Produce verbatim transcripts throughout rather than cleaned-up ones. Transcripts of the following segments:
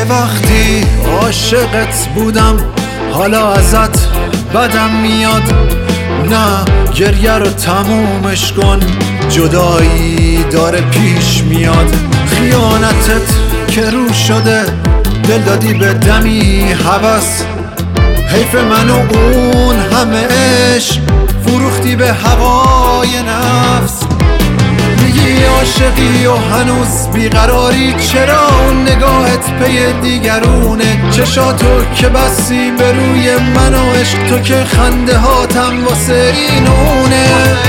یه وقتی عاشقت بودم، حالا ازت بدم میاد. نه گریه رو تمومش کن، جدایی داره پیش میاد. خیانتت که رو شده، دل دادی به دمی هوس. حیف من و اون همه عشق، فروختی به هوای نفس. میگی عاشقی و هنوز بیقراری، چرا اون نگاهت پی دیگرونه؟ چشاتو که بسی به روی من و عشق، تو که خنده هاتم واسه اینونه.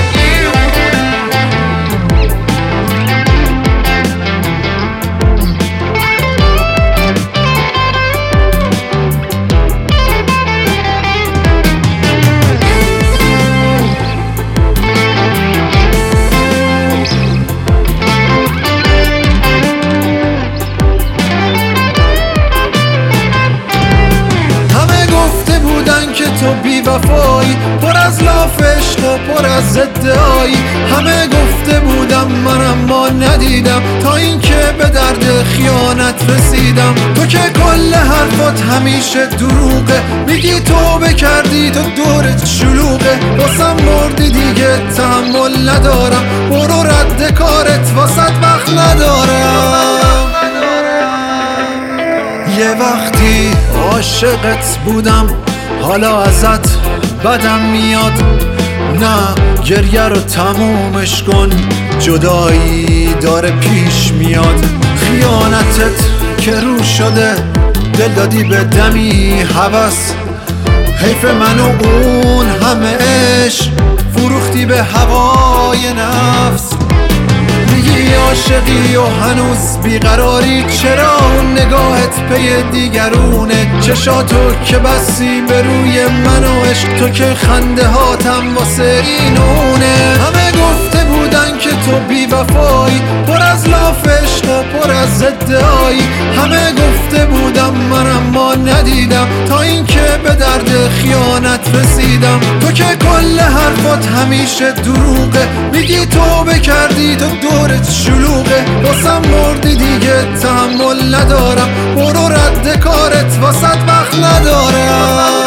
تو بی وفایی، پر از لاف عشق و پر از ادعایی. همه گفته بودم من اما ندیدم، تا اینکه به درد خیانت رسیدم. تو که کل حرفات همیشه دروغه، میگی تو بکردی تو دورت شلوغه. واسم مردی دیگه تحمل ندارم، برو رد کارت واسط وقت ندارم. یه وقتی عاشقت بودم، حالا ازت بدم میاد. نه گریه رو تمومش کن، جدایی داره پیش میاد. خیانتت که رو شده، دل دادی به دمی هوس. حیف من و اون همه عشق، فروختی به هوای نفس. میگی عاشقی و هنوز بیقراری، چرا اون نگاهت پی دیگرونه؟ چشاتو که بسی به روی من و عشق، تو که خنده هاتم واسه اینونه. همه گفته بودن که تو بی وفایی، پر از لاف عشق و پر از ادعایی. همه گفته بودم من اما ندیدم، تا اینکه به درد خیانت رسیدم. تو که کل حرفات همیشه دروغه، میگی تو بکردی تو دورت شلوغه. واسم مردی دیگه تحمل ندارم، برو رد کارت واسط وقت ندارم.